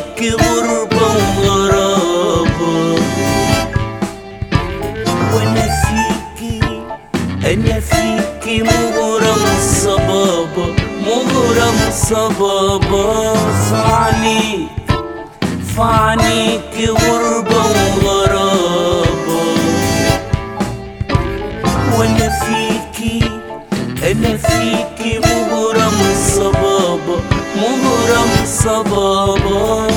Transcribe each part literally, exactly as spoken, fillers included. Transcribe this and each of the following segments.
فعنيك غربة وغرابة، وانا فيكي انا فيكي مغرم صبابة مغرم صبابة. فعنيك فعنيك غربة وغرابة، وانا فيكي انا فيكي مغرم صبابة مغرم صبابة.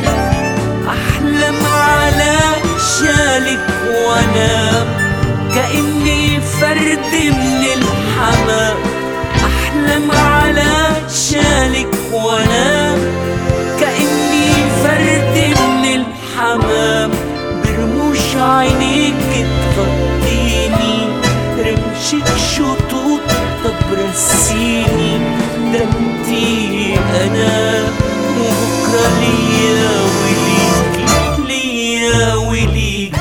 احلم على شالك وانام كأني فرد من الحمام، احلم على شالك وانام كأني فرد من الحمام. برموش عينيك تغطيني رمشك شطوط طب رسيني، ده انتي انا وبكرة ليا وليكي ليا وليكي.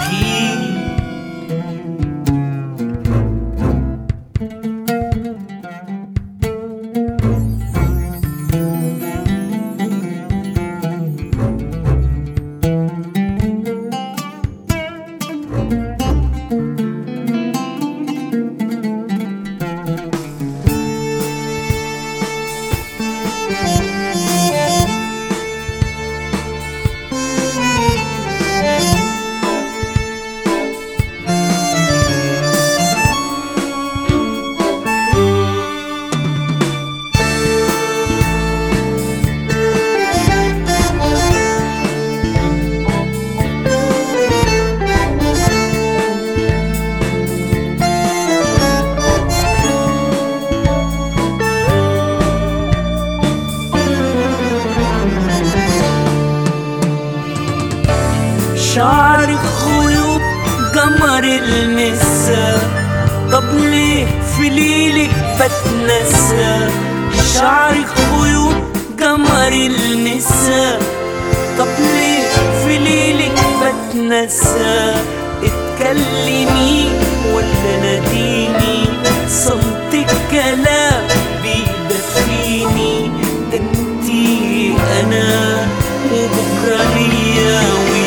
شعرك خيوط قمر المساء، طب ليه في ليلك بتنسى؟ شعرك خيوط قمر المساء، طب ليه في ليلك بتنسى؟ اتكلمي ولا ناديني صمتك كلام بيدفيني، ده انتي انا وبكرة ليا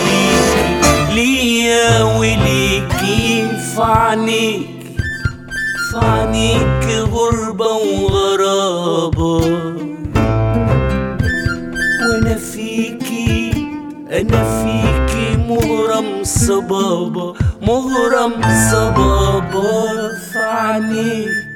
ليا وليكي. فعنيك فعنيك غربة وغرابة، وانا فيكي انا فيكي مغرم صبابة مغرم صبابة. فعنيك